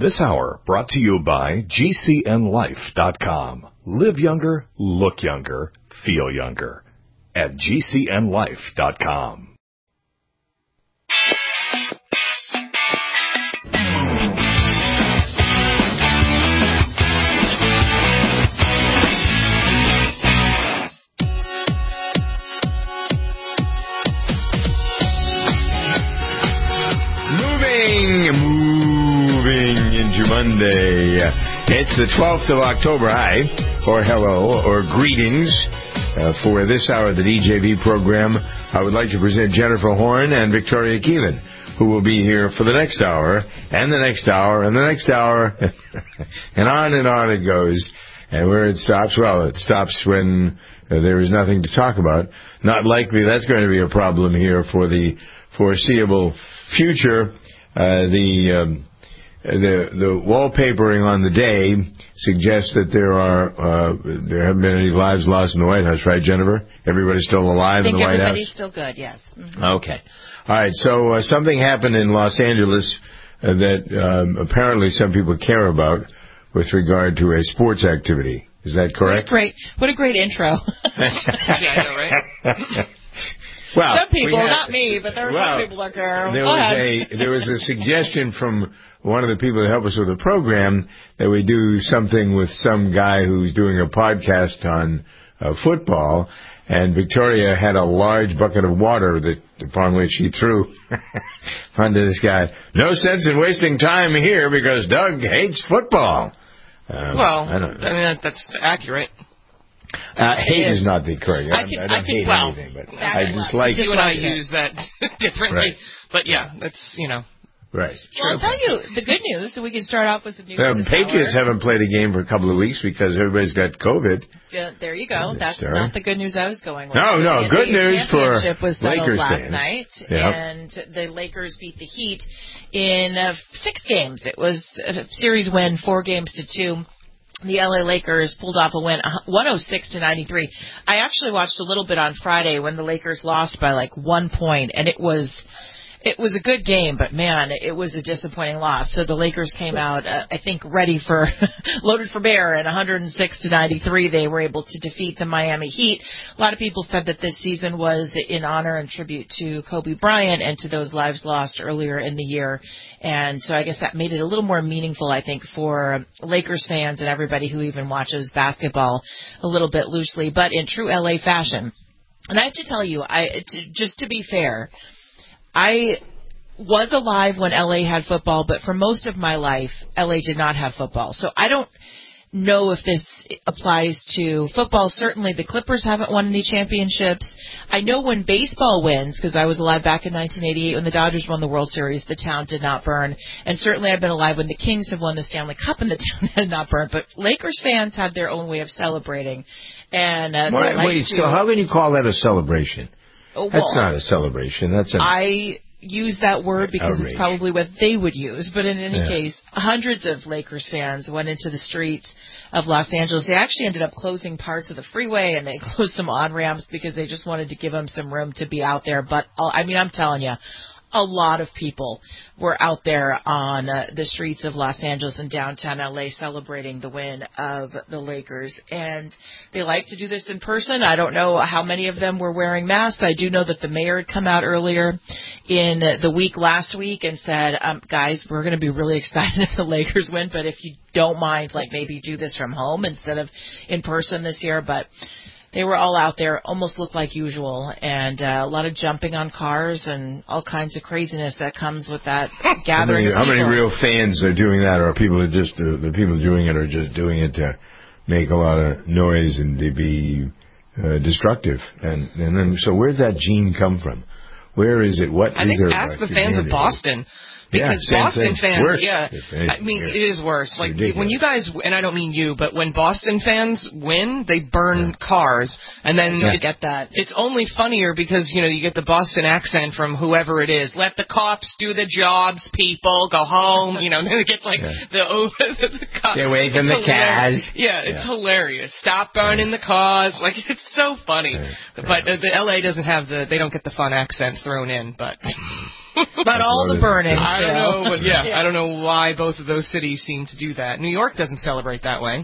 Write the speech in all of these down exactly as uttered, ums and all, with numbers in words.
This hour brought to you by G C N life dot com. Live younger, look younger, feel younger at G C N life dot com. Monday. It's the twelfth of October. Hi, or hello, or greetings uh, for this hour of the D J V program. I would like to present Jennifer Horn and Victoria Keelan, who will be here for the next hour, and the next hour, and the next hour, and on and on it goes. And where it stops, well, it stops when uh, there is nothing to talk about. Not likely that's going to be a problem here for the foreseeable future. Uh, the... Um, The the wallpapering on the day suggests that there are uh, there haven't been any lives lost in the White House, right, Jennifer? Everybody's still alive in the White House? I think everybody's still good, yes. Mm-hmm. Okay. All right, so uh, something happened in Los Angeles uh, that um, apparently some people care about with regard to a sports activity. Is that correct? What a great, what a great intro. Yeah, I know, right? Well, some people, we had, not me, but there are well, some people that care. There Go was ahead. a there was a suggestion from one of the people that help us with the program that we do something with some guy who's doing a podcast on uh, football, and Victoria had a large bucket of water that upon which she threw onto this guy. No sense in wasting time here because Doug hates football. Um, well, I, don't know. I mean, that, that's accurate. Uh, hate is. is not the correct. I, I, can, I don't I can, hate well, anything, but I dislike. You and I use that differently, Right. But yeah, that's you know. Right. Well, I'll tell you the good news, so we can start off with some news. The Patriots hour. haven't played a game for a couple of weeks because everybody's got COVID. Yeah, there you go. That's Sorry. not the good news I was going with. No, no, the good N B A news for championship was settled Lakers last fans. night, Yep. and the Lakers beat the Heat in uh, six games. It was a series win, four games to two. The L A Lakers pulled off a win, one oh six to ninety-three. I actually watched a little bit on Friday when the Lakers lost by like one point, and it was it was a good game, but man, it was a disappointing loss. So the Lakers came out, uh, I think, ready for loaded for bear, and one oh six to ninety-three they were able to defeat the Miami Heat. A lot of people said that this season was in honor and tribute to Kobe Bryant and to those lives lost earlier in the year. And so I guess that made it a little more meaningful, I think, for Lakers fans and everybody who even watches basketball a little bit loosely, but in true L A fashion. And I have to tell you, I to, just to be fair, I was alive when L A had football, but for most of my life, L A did not have football. So I don't know if this applies to football. Certainly the Clippers haven't won any championships. I know when baseball wins, because I was alive back in nineteen eighty-eight when the Dodgers won the World Series, the town did not burn. And certainly I've been alive when the Kings have won the Stanley Cup and the town has not burned. But Lakers fans had their own way of celebrating. And uh, Wait, like wait to, so how can you call that a celebration? Oh, well, That's not a celebration. That's an... I use that word because outrage. It's probably what they would use. But in any Yeah. case, hundreds of Lakers fans went into the streets of Los Angeles. They actually ended up closing parts of the freeway, and they closed some on-ramps because they just wanted to give them some room to be out there. But, I mean, I'm telling you, a lot of people were out there on uh, the streets of Los Angeles and downtown L A celebrating the win of the Lakers. And they like to do this in person. I don't know how many of them were wearing masks. I do know that the mayor had come out earlier in the week last week and said, um, guys, we're going to be really excited if the Lakers win, but if you don't mind, like maybe do this from home instead of in person this year. But they were all out there, almost looked like usual, and uh, a lot of jumping on cars and all kinds of craziness that comes with that gathering. How many, of people. how many real fans are doing that, or people are just uh, the people doing it are just doing it to make a lot of noise and to be uh, destructive? And and then so where'd that gene come from? Where is it? What I is think there? ask the fans of Boston. Because yeah, Boston thing. fans, worse. yeah, It, I mean, yeah. it is worse. Like, Ridiculous. when you guys, and I don't mean you, but when Boston fans win, they burn yeah. cars. And then I it's, get that. It's only funnier because, you know, you get the Boston accent from whoever it is. Let the cops do the jobs, people. Go home. You know, and then it gets like yeah. the, oh, the cops. Get away from it's the cars. Yeah, it's yeah. hilarious. Stop burning yeah. the cars. Like, it's so funny. Yeah. But uh, the L A doesn't have the, they don't get the fun accent thrown in, but... But all the burning. I don't know, but yeah, yeah, I don't know why both of those cities seem to do that. New York doesn't celebrate that way.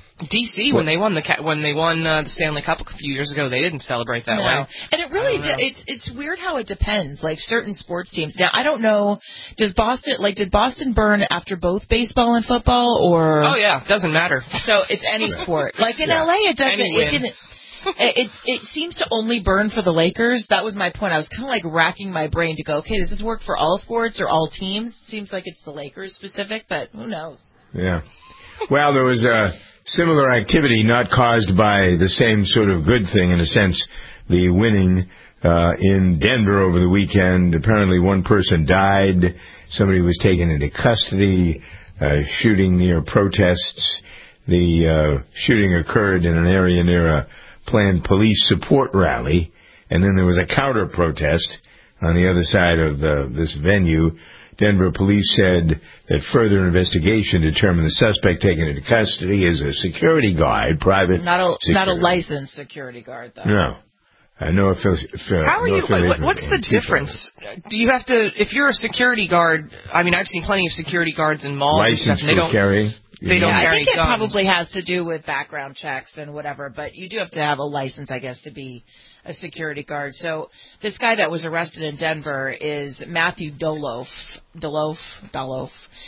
D C when they won the when they won uh, the Stanley Cup a few years ago, they didn't celebrate that no. way. And it really I don't know. it's it's weird how it depends. Like certain sports teams. Now I don't know. Does Boston like did Boston burn after both baseball and football or? Oh yeah, doesn't matter. So it's any sport. Like in Yeah. L A, it doesn't. Any It win. didn't. It, it it seems to only burn for the Lakers. That was my point. I was kind of like racking my brain to go, okay, does this work for all sports or all teams? Seems like it's the Lakers specific, but who knows? Yeah. Well, there was a similar activity not caused by the same sort of good thing, in a sense, the winning uh, in Denver over the weekend. Apparently one person died. Somebody was taken into custody, uh, shooting near protests. The uh, shooting occurred in an area near a planned police support rally, and then there was a counter-protest on the other side of the, this venue. Denver police said that further investigation determined the suspect taken into custody is a security guard, private Not a security. not a licensed security guard though. No. Uh, no affili- affi- How are no you? Wait, what, affiliation what's with the Antifa. difference? Do you have to? If you're a security guard, I mean, I've seen plenty of security guards in malls and stuff. License And they for don't. carry? They don't Yeah, I carry think it guns. probably has to do with background checks and whatever, but you do have to have a license, I guess, to be a security guard. So this guy that was arrested in Denver is Matthew Doloff, Doloff, Doloff,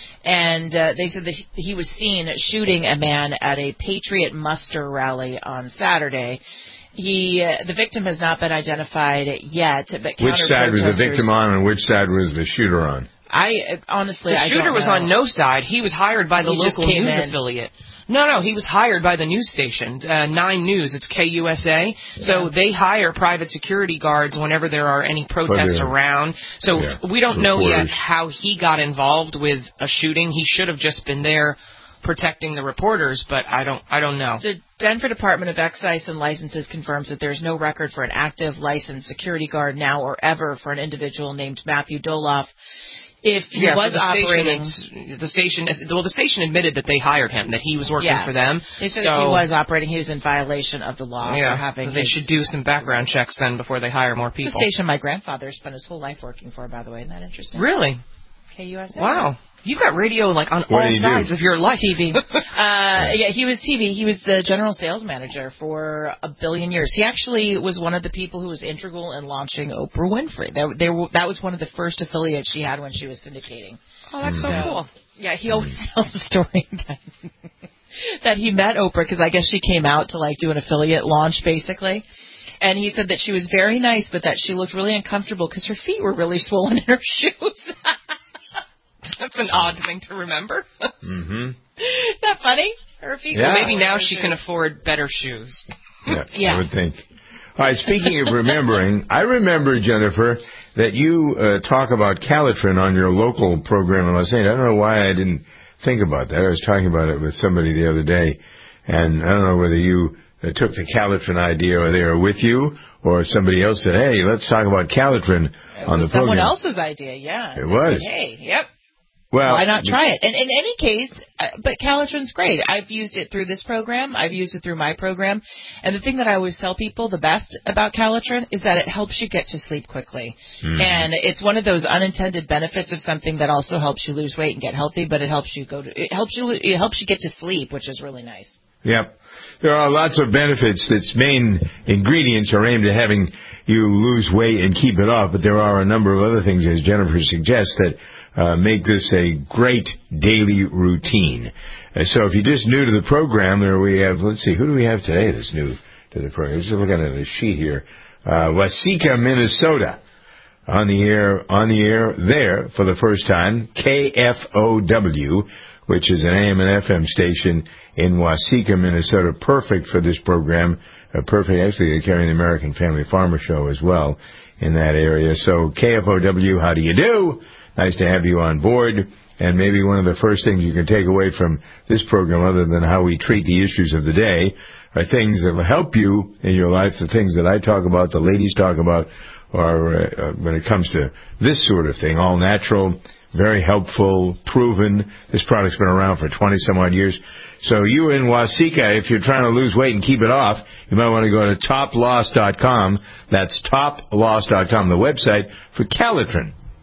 and uh, they said that he- he was seen shooting a man at a Patriot muster rally on Saturday. He, uh, the victim has not been identified yet, but Which side was the counter-protesters- victim on and which side was the shooter on? I uh, honestly, The I shooter don't was know. on no side. He was hired by the He just local came news in. affiliate. No, no, he was hired by the news station, uh, Nine News. It's K U S A. So Yeah. they hire private security guards whenever there are any protests yeah. around. So Yeah. we don't know yet Reporters. how he got involved with a shooting. He should have just been there protecting the reporters, but I don't, I don't know. The Denver Department of Excise and Licenses confirms that there's no record for an active licensed security guard now or ever for an individual named Matthew Doloff. If he Yeah, so was the operating, station, it's- the station, well, the station admitted that they hired him, that he was working Yeah. for them. they said so, if he was operating, he was in violation of the law yeah, for having. they his, should do some background checks then before they hire more It's people. a station my grandfather spent his whole life working for, by the way. Isn't that interesting? Really? K U S A. Wow. You've got radio like on What all did he sides do? of your life. T V. uh, yeah, he was T V. He was the general sales manager for a billion years. He actually was one of the people who was integral in launching Oprah Winfrey. That, they were, that was one of the first affiliates she had when she was syndicating. Oh, that's so So, cool. Yeah, he always tells the story that, that he met Oprah because I guess she came out to like do an affiliate launch basically. And he said that she was very nice, but that she looked really uncomfortable because her feet were really swollen in her shoes. That's an odd thing to remember. Mm-hmm. Isn't that funny? Her feet Yeah. were Maybe swollen now in her she can shoes. afford better shoes. Yeah, Yeah. I would think. All right, speaking of remembering, I remember, Jennifer, that you uh, talk about Calitrin on your local program in Los Angeles. I don't know why I didn't think about that. I was talking about it with somebody the other day, and I don't know whether you uh, took the Calitrin idea or they were with you, or if somebody else said, hey, let's talk about Calitrin It on the was someone program. else's idea, yeah. It was. Hey, yep. Well, Why not try it? And in any case, uh, but Calitrin's great. I've used it through this program. I've used it through my program. And the thing that I always tell people the best about Calitrin is that it helps you get to sleep quickly. Mm-hmm. And it's one of those unintended benefits of something that also helps you lose weight and get healthy, but it helps you go to, it helps you, it helps you get to sleep, which is really nice. Yep. There are lots of benefits. Its main ingredients are aimed at having you lose weight and keep it off, but there are a number of other things, as Jennifer suggests, that uh, make this a great daily routine. Uh, so if you're just new to the program, there we have, let's see, who do we have today that's new to the program? Just looking at the sheet here. Uh, Waseca, Minnesota. On the air, on the air there for the first time, K F O W, which is an A M and F M station in Waseca, Minnesota. Perfect for this program. Uh, perfect, actually, they're carrying the American Family Farmer Show as well in that area. So K F O W, how do you do? Nice to have you on board. And maybe one of the first things you can take away from this program, other than how we treat the issues of the day, are things that will help you in your life, the things that I talk about, the ladies talk about, or uh, when it comes to this sort of thing, all natural, very helpful, proven. This product's been around for twenty some odd years. So you in Waseca, if you're trying to lose weight and keep it off, you might want to go to top loss dot com. That's top loss dot com, the website for Calitrin.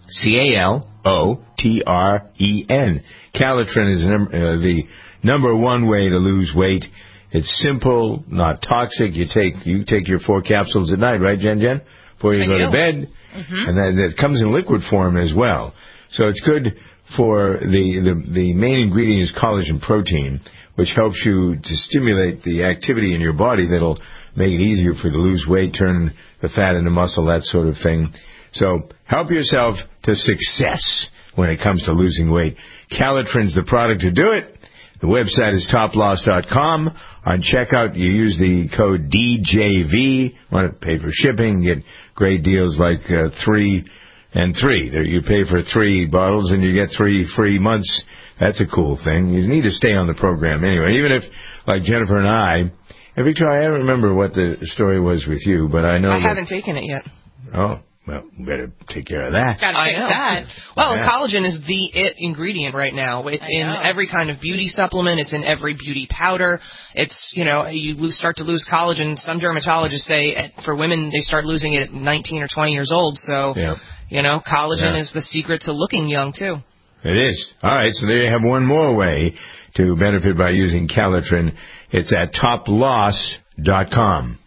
C A L O T R E N. Calitrin is num- uh, the number one way to lose weight. It's simple, not toxic. You take you take your four capsules at night, right, Jen Jen? Before you I go do. to bed. Mm-hmm. And then it comes in liquid form as well. So it's good for the, the, the main ingredient is collagen protein, which helps you to stimulate the activity in your body that'll make it easier for you to lose weight, turn the fat into muscle, that sort of thing. So help yourself to success when it comes to losing weight. Calitrin's the product to do it. The website is top loss dot com. On checkout, you use the code D J V. Want to pay for shipping, get great deals like uh, three and three. There, you pay for three bottles and you get three free months. That's a cool thing. You need to stay on the program anyway. Even if, like Jennifer and I, and Victoria, I don't remember what the story was with you, but I know I that, haven't taken it yet. Oh. Well, better take care of that. Gotta fix that. Well, Yeah. collagen is the it ingredient right now. It's I in know. every kind of beauty supplement. It's in every beauty powder. It's, you know, you lose, start to lose collagen. Some dermatologists say at, for women they start losing it at nineteen or twenty years old. So, Yeah. you know, collagen Yeah. is the secret to looking young, too. It is. All right, so there you have one more way to benefit by using Calitrin. It's at top loss dot com.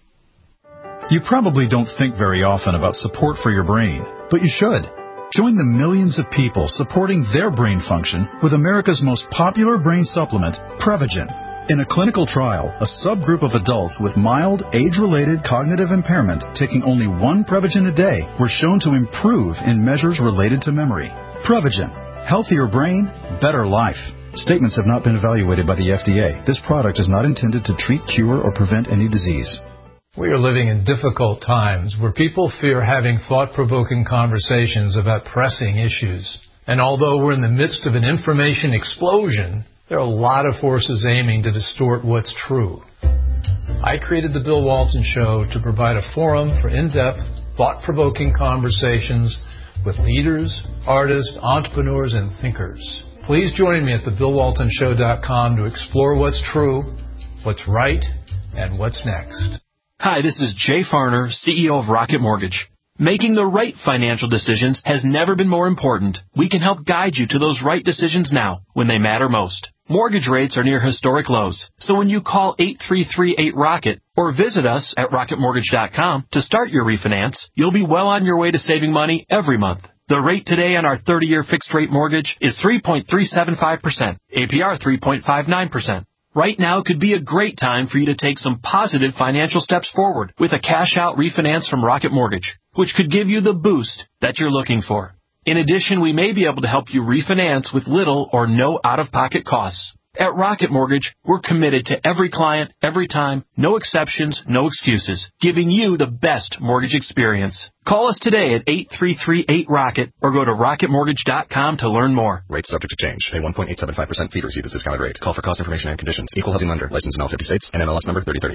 You probably don't think very often about support for your brain, but you should. Join the millions of people supporting their brain function with America's most popular brain supplement, Prevagen. In a clinical trial, a subgroup of adults with mild, age-related cognitive impairment taking only one Prevagen a day were shown to improve in measures related to memory. Prevagen. Healthier brain, better life. Statements have not been evaluated by the F D A. This product is not intended to treat, cure, or prevent any disease. We are living in difficult times where people fear having thought-provoking conversations about pressing issues. And although we're in the midst of an information explosion, there are a lot of forces aiming to distort what's true. I created The Bill Walton Show to provide a forum for in-depth, thought-provoking conversations with leaders, artists, entrepreneurs, and thinkers. Please join me at the bill walton show dot com to explore what's true, what's right, and what's next. Hi, this is Jay Farner, C E O of Rocket Mortgage. Making the right financial decisions has never been more important. We can help guide you to those right decisions now, when they matter most. Mortgage rates are near historic lows, so when you call eight three three eight ROCKET or visit us at rocket mortgage dot com to start your refinance, you'll be well on your way to saving money every month. The rate today on our thirty-year fixed-rate mortgage is three point three seven five percent, A P R three point five nine percent. Right now could be a great time for you to take some positive financial steps forward with a cash-out refinance from Rocket Mortgage, which could give you the boost that you're looking for. In addition, we may be able to help you refinance with little or no out-of-pocket costs. At Rocket Mortgage, we're committed to every client, every time, no exceptions, no excuses, giving you the best mortgage experience. Call us today at eight three three eight ROCKET or go to rocket mortgage dot com to learn more. Rates subject to change. Pay one point eight seven five percent fee to receive this discounted rate. Call for cost information and conditions. Equal housing lender. Licensed in all fifty states and M L S number thirty thirty.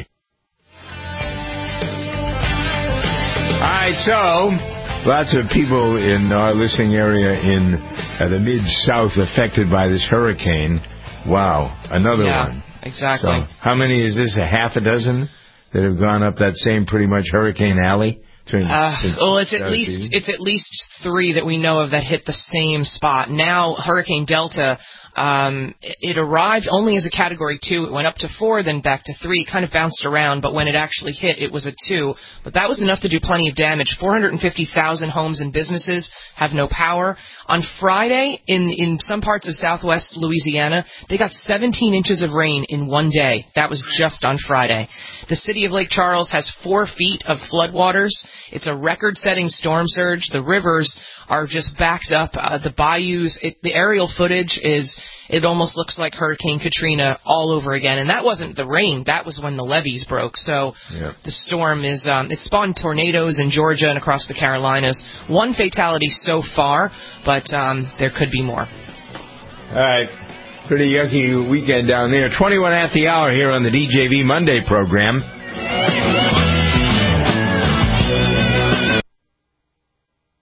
All right, so lots of people in our listening area in uh, the Mid-South affected by this hurricane. Wow, another yeah, one. Exactly. So how many is this? A half a dozen that have gone up that same pretty much Hurricane Alley? Uh, well, it's at least it's at least three that we know of that hit the same spot. Now, Hurricane Delta, um, it, it arrived only as a Category two. It went up to four, then back to three. Kind of bounced around, but when it actually hit, it was a two. But that was enough to do plenty of damage. four hundred fifty thousand homes and businesses have no power. On Friday, in in some parts of southwest Louisiana, they got seventeen inches of rain in one day. That was just on Friday. The city of Lake Charles has four feet of floodwaters. It's a record-setting storm surge. The rivers are just backed up. Uh, the bayous, it, the aerial footage is, it almost looks like Hurricane Katrina all over again. And that wasn't the rain. That was when the levees broke. So yep. The storm is, um, it spawned tornadoes in Georgia and across the Carolinas. One fatality so far, but um, there could be more. All right. Pretty yucky weekend down there. twenty-one at the hour here on the D J V Monday program. What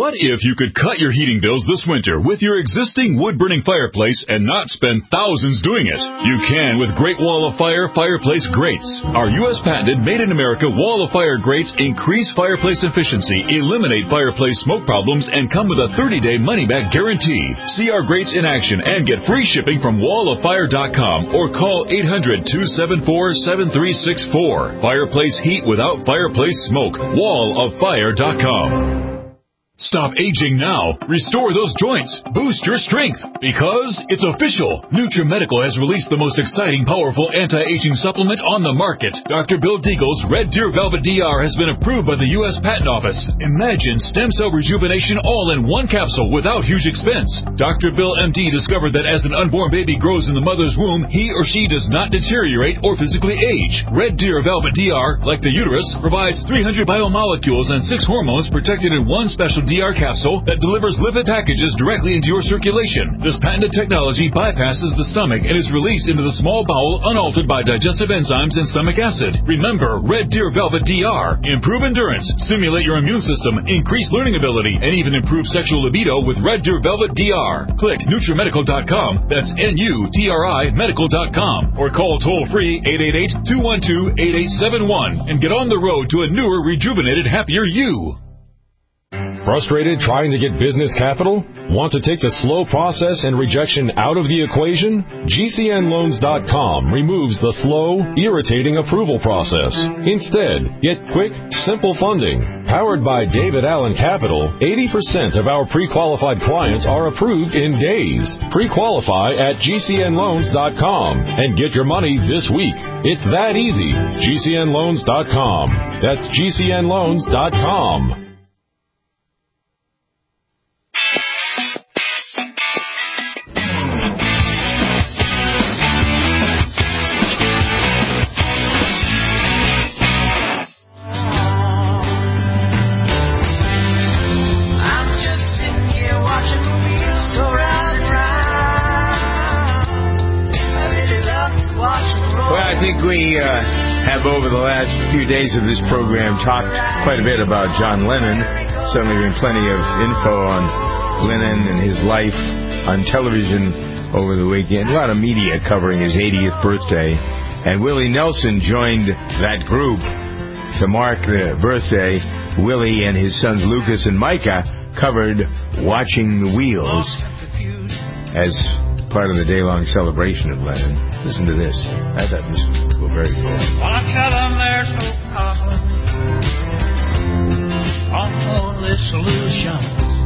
What if you could cut your heating bills this winter with your existing wood-burning fireplace and not spend thousands doing it? You can with Great Wall of Fire fireplace grates. Our U S patented made-in-America Wall of Fire grates increase fireplace efficiency, eliminate fireplace smoke problems, and come with a thirty-day money-back guarantee. See our grates in action and get free shipping from wall of fire dot com or call eight hundred, two seven four, seven three six four. Fireplace heat without fireplace smoke. wall of fire dot com. Stop aging now. Restore those joints. Boost your strength. Because it's official. NutriMedical has released the most exciting, powerful anti-aging supplement on the market. Doctor Bill Deagle's Red Deer Velvet D R has been approved by the U S Patent Office. Imagine stem cell rejuvenation all in one capsule without huge expense. Doctor Bill M D discovered that as an unborn baby grows in the mother's womb, he or she does not deteriorate or physically age. Red Deer Velvet D R, like the uterus, provides three hundred biomolecules and six hormones protected in one special D R capsule that delivers lipid packages directly into your circulation. This patented technology bypasses the stomach and is released into the small bowel unaltered by digestive enzymes and stomach acid. Remember, Red Deer Velvet D R. Improve endurance, stimulate your immune system, increase learning ability, and even improve sexual libido with Red Deer Velvet D R. Click NutriMedical dot com, that's N U T R I medical dot com, or call toll-free eight eight eight, two one two, eight eight seven one and get on the road to a newer, rejuvenated, happier you. Frustrated trying to get business capital? Want to take the slow process and rejection out of the equation? G C N loans dot com removes the slow, irritating approval process. Instead, get quick, simple funding. Powered by David Allen Capital, eighty percent of our pre-qualified clients are approved in days. Pre-qualify at G C N loans dot com and get your money this week. It's that easy. G C N loans dot com. That's G C N loans dot com. We uh, have, over the last few days of this program, talked quite a bit about John Lennon. Certainly been plenty of info on Lennon and his life on television over the weekend. A lot of media covering his eightieth birthday. And Willie Nelson joined that group to mark the birthday. Willie and his sons Lucas and Micah covered Watching the Wheels as part of the day-long celebration of Lennon. Listen to this. I thought this was very cool. Well, I tell them there's no problem on this solution.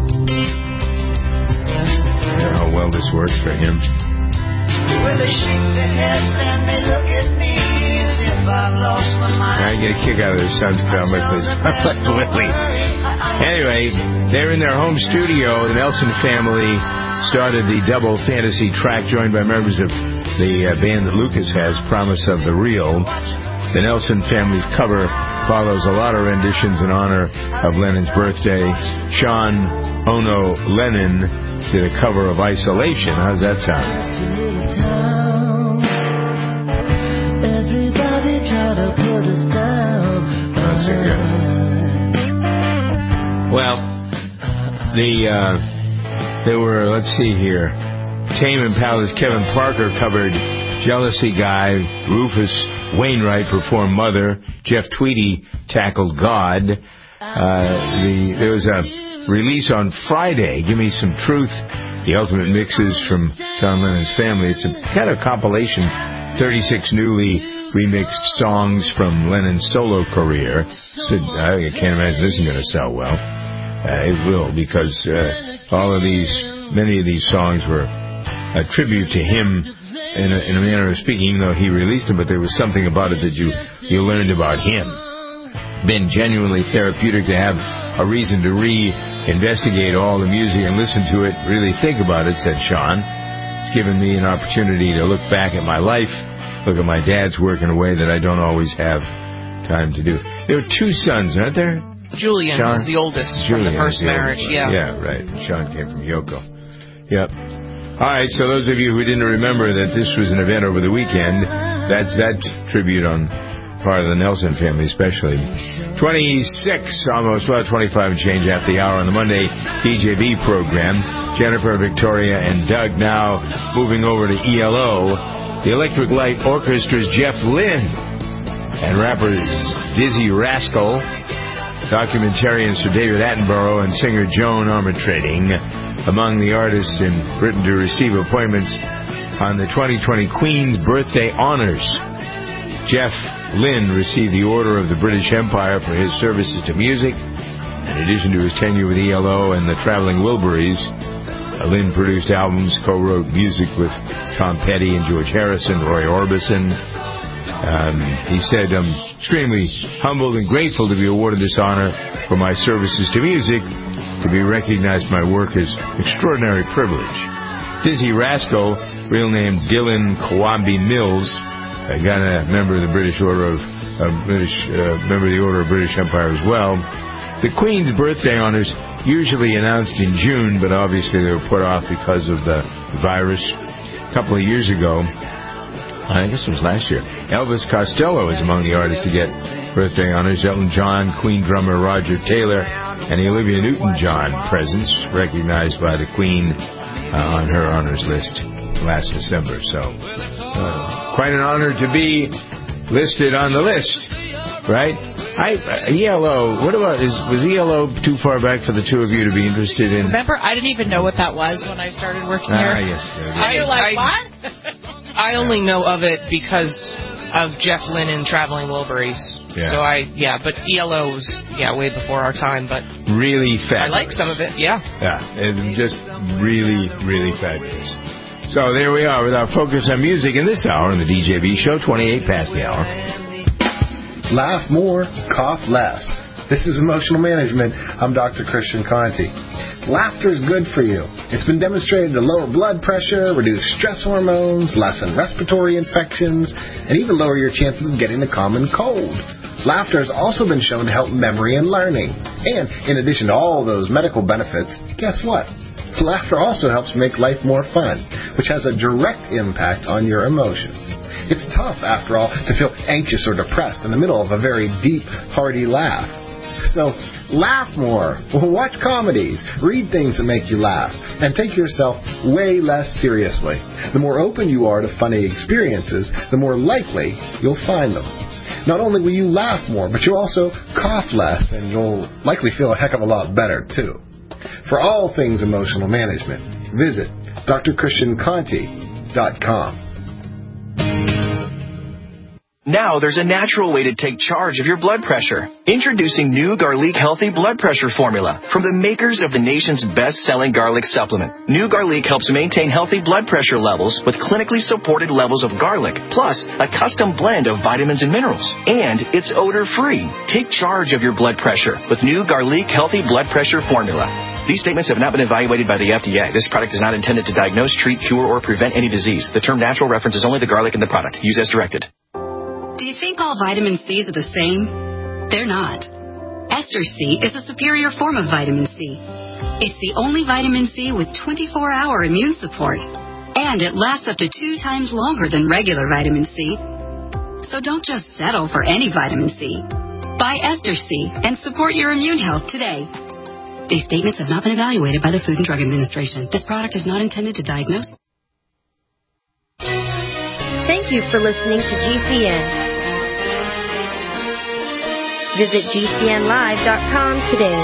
You know how well this works for him. Well, they shake their heads and they look at me as if I've lost my mind. I get a kick out of their sons because how much they sound like Willie. Anyway, they're in their home studio. The Nelson family started the double fantasy track joined by members of the uh, band that Lucas has, Promise of the Real. The Nelson family's cover follows a lot of renditions in honor of Lennon's birthday. Sean Ono Lennon did a cover of Isolation. How's that sound? That's it, good. Well, the uh, there were, let's see here, Tame Impala's Kevin Parker covered Jealousy Guy. Rufus Wainwright performed Mother. Jeff Tweedy tackled God. Uh, the there was a release on Friday, Give Me Some Truth, the ultimate mixes from John Lennon's family. It's a kind of compilation, thirty-six newly remixed songs from Lennon's solo career. So I can't imagine this is going to sell well. Uh, it will, because uh, all of these, many of these songs were a tribute to him in a, in a manner of speaking, even though he released them, but there was something about it that you, you learned about him. Been genuinely therapeutic to have a reason to re-investigate all the music and listen to it, really think about it, said Sean. It's given me an opportunity to look back at my life, look at my dad's work in a way that I don't always have time to do. There were two sons, aren't there? Julian Sean? was the oldest Julian from the first the marriage, oldest, yeah. Yeah, right. Sean came from Yoko. Yep. All right, so those of you who didn't remember that this was an event over the weekend, that's that tribute on part of the Nelson family especially. twenty-six, almost, well, twenty-five and change after the hour on the Monday D J B program. Jennifer, Victoria, and Doug now moving over to E L O. The Electric Light Orchestra's Jeff Lynne and rappers Dizzy Rascal, documentarian Sir David Attenborough, and singer Joan Armatrading among the artists in Britain to receive appointments on the twenty twenty Queen's Birthday Honors. Jeff Lynne received the Order of the British Empire for his services to music. In addition to his tenure with E L O and the Traveling Wilburys, Lynne produced albums, co-wrote music with Tom Petty and George Harrison, Roy Orbison. Um, he said, I'm extremely humbled and grateful to be awarded this honor for my services to music. To be recognized for my work is extraordinary privilege. Dizzy Rascal, real name Dylan Kawambi Mills, I got a member of the British Order of uh, British uh, member of the Order of British Empire as well. The Queen's Birthday Honors usually announced in June, but obviously they were put off because of the virus. A couple of years ago, I guess it was last year, Elvis Costello is among the artists to get birthday honors. Elton John, Queen drummer Roger Taylor, and the Olivia Newton-John presents recognized by the Queen uh, on her honors list last December. So. Uh, quite an honor to be listed on the list, right? I, uh, E L O, what about, is, was E L O too far back for the two of you to be interested in? Remember, I didn't even know what that was when I started working ah, here. Ah, yes. Uh, I, you're like, I, what? I only know of it because of Jeff Lynne and Traveling Wilburys. Yeah. So I, yeah, but E L O was, yeah, way before our time, but. Really fabulous. I like some of it, yeah. Yeah, and just really, really fabulous. So there we are with our focus on music in this hour on the D J B Show, twenty-eight past the hour. Laugh more, cough less. This is Emotional Management. I'm Doctor Christian Conti. Laughter is good for you. It's been demonstrated to lower blood pressure, reduce stress hormones, lessen respiratory infections, and even lower your chances of getting the common cold. Laughter has also been shown to help memory and learning. And in addition to all those medical benefits, guess what? Laughter also helps make life more fun, which has a direct impact on your emotions. It's tough, after all, to feel anxious or depressed in the middle of a very deep, hearty laugh. So, laugh more, watch comedies, read things that make you laugh, and take yourself way less seriously. The more open you are to funny experiences, the more likely you'll find them. Not only will you laugh more, but you'll also cough less, and you'll likely feel a heck of a lot better, too. For all things emotional management, visit D R Christian Conti dot com. Now there's a natural way to take charge of your blood pressure. Introducing new Garlic Healthy Blood Pressure Formula from the makers of the nation's best-selling garlic supplement. New Garlic helps maintain healthy blood pressure levels with clinically supported levels of garlic, plus a custom blend of vitamins and minerals. And it's odor-free. Take charge of your blood pressure with new Garlic Healthy Blood Pressure Formula. These statements have not been evaluated by the F D A. This product is not intended to diagnose, treat, cure, or prevent any disease. The term natural references only the garlic in the product. Use as directed. Do you think all vitamin C's are the same? They're not. Ester C is a superior form of vitamin C. It's the only vitamin C with twenty-four hour immune support. And it lasts up to two times longer than regular vitamin C. So don't just settle for any vitamin C. Buy Ester C and support your immune health today. These statements have not been evaluated by the Food and Drug Administration. This product is not intended to diagnose. Thank you for listening to G C N. Visit G C N live dot com today.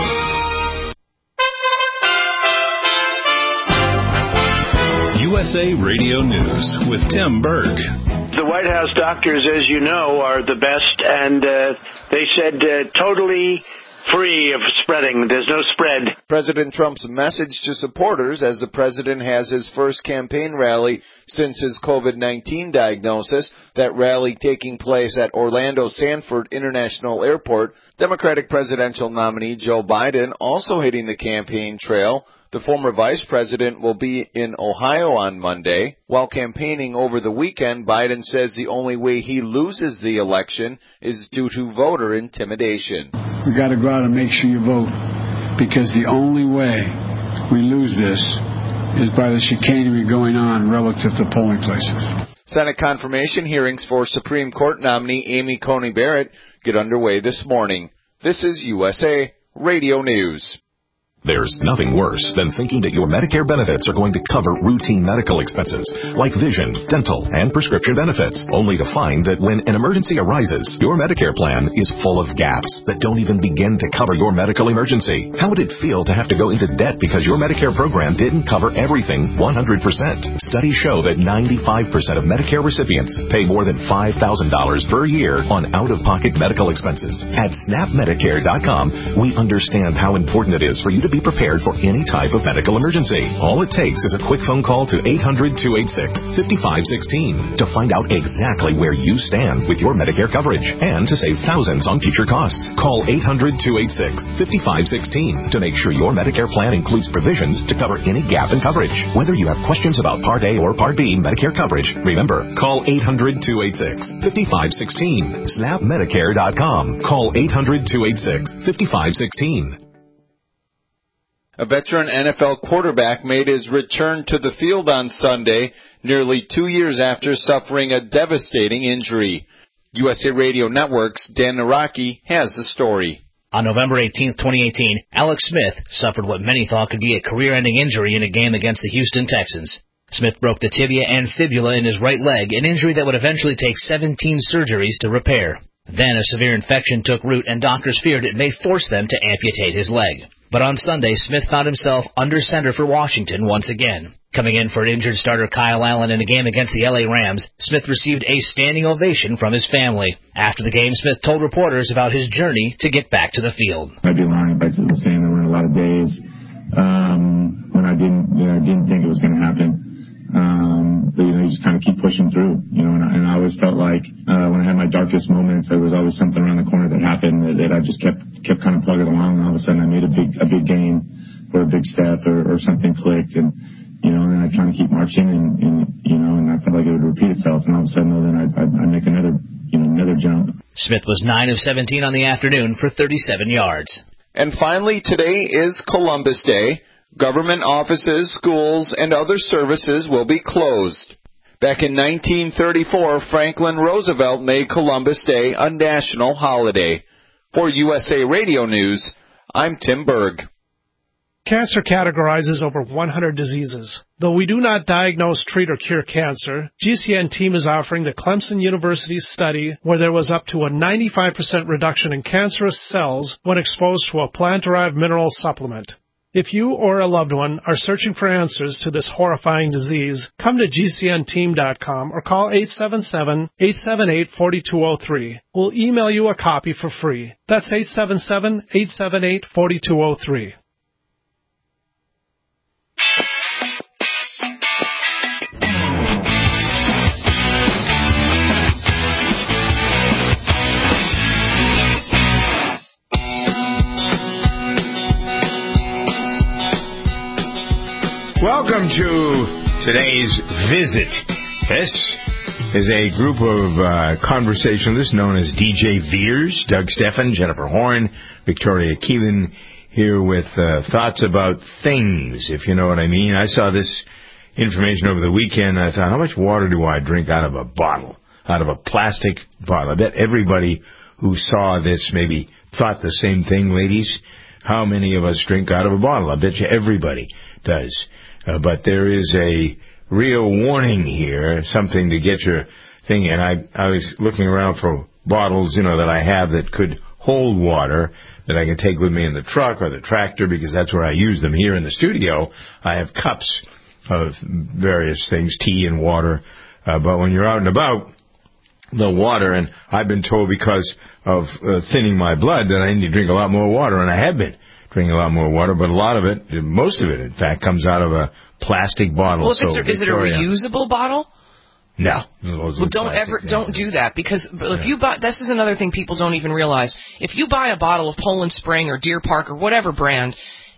U S A Radio News with Tim Berg. The White House doctors, as you know, are the best, and uh, they said uh, totally free of spreading. There's no spread. President Trump's message to supporters as the president has his first campaign rally since his COVID nineteen diagnosis. That rally taking place at Orlando Sanford International Airport. Democratic presidential nominee Joe Biden also hitting the campaign trail. The former vice president will be in Ohio on Monday. While campaigning over the weekend, Biden says the only way he loses the election is due to voter intimidation. We've got to go out and make sure you vote, because the only way we lose this is by the chicanery going on relative to polling places. Senate confirmation hearings for Supreme Court nominee Amy Coney Barrett get underway this morning. This is U S A Radio News. There's nothing worse than thinking that your Medicare benefits are going to cover routine medical expenses like vision, dental, and prescription benefits, only to find that when an emergency arises, your Medicare plan is full of gaps that don't even begin to cover your medical emergency. How would it feel to have to go into debt because your Medicare program didn't cover everything one hundred percent? Studies show that ninety-five percent of Medicare recipients pay more than five thousand dollars per year on out-of-pocket medical expenses. At snap medicare dot com, we understand how important it is for you to be Be prepared for any type of medical emergency. All it takes is a quick phone call to eight hundred, two eight six, five five one six to find out exactly where you stand with your Medicare coverage and to save thousands on future costs. Call eight hundred, two eight six, five five one six to make sure your Medicare plan includes provisions to cover any gap in coverage. Whether you have questions about Part A or Part B Medicare coverage, remember, call eight hundred, two eight six, five five one six. snap medicare dot com. Call eight hundred, two eight six, five five one six. A veteran N F L quarterback made his return to the field on Sunday, nearly two years after suffering a devastating injury. U S A Radio Network's Dan Naraki has the story. On November eighteenth, twenty eighteen, Alex Smith suffered what many thought could be a career-ending injury in a game against the Houston Texans. Smith broke the tibia and fibula in his right leg, an injury that would eventually take seventeen surgeries to repair. Then a severe infection took root, and doctors feared it may force them to amputate his leg. But on Sunday, Smith found himself under center for Washington once again. Coming in for injured starter Kyle Allen in a game against the L A Rams, Smith received a standing ovation from his family. After the game, Smith told reporters about his journey to get back to the field. I'd be lying if I was saying there were a lot of days um, when I didn't, you know, didn't think it was going to happen. Um, but, you know, you just kind of keep pushing through, you know, and I, and I always felt like, uh, when I had my darkest moments, there was always something around the corner that happened that, that I just kept, kept kind of plugging along, and all of a sudden I made a big, a big gain or a big step or, or something clicked, and, you know, and then I'd kind of keep marching, and, and, you know, and I felt like it would repeat itself, and all of a sudden, then I'd, I'd, I'd make another, you know, another jump. Smith was nine of seventeen on the afternoon for thirty-seven yards. And finally, today is Columbus Day. Government offices, schools, and other services will be closed. Back in nineteen thirty-four, Franklin Roosevelt made Columbus Day a national holiday. For U S A Radio News, I'm Tim Berg. Cancer categorizes over one hundred diseases. Though we do not diagnose, treat, or cure cancer, G C N team is offering the Clemson University study where there was up to a ninety-five percent reduction in cancerous cells when exposed to a plant-derived mineral supplement. If you or a loved one are searching for answers to this horrifying disease, come to G C N team dot com or call eight seven seven, eight seven eight, four two zero three. We'll email you a copy for free. That's eight seven seven, eight seven eight, four two zero three. Welcome to today's visit. This is a group of uh, conversationalists known as D J Veers, Doug Steffen, Jennifer Horn, Victoria Keelan, here with uh, thoughts about things, if you know what I mean. I saw this information over the weekend. I thought, how much water do I drink out of a bottle, out of a plastic bottle? I bet everybody who saw this maybe thought the same thing, ladies. How many of us drink out of a bottle? I bet you everybody does. Uh, but there is a real warning here, something to get your thing. And I, I was looking around for bottles, you know, that I have that could hold water that I can take with me in the truck or the tractor, because that's where I use them. Here in the studio, I have cups of various things, tea and water. Uh, but when you're out and about, the water, and I've been told because of uh, thinning my blood that I need to drink a lot more water, and I have been drinking a lot more water, but a lot of it, most of it, in fact, comes out of a plastic bottle. Well, if so it's a, is it a reusable bottle? No. Well, don't plastic, ever, yeah. don't do that, because if yeah. you buy, this is another thing people don't even realize. If you buy a bottle of Poland Spring or Deer Park or whatever brand,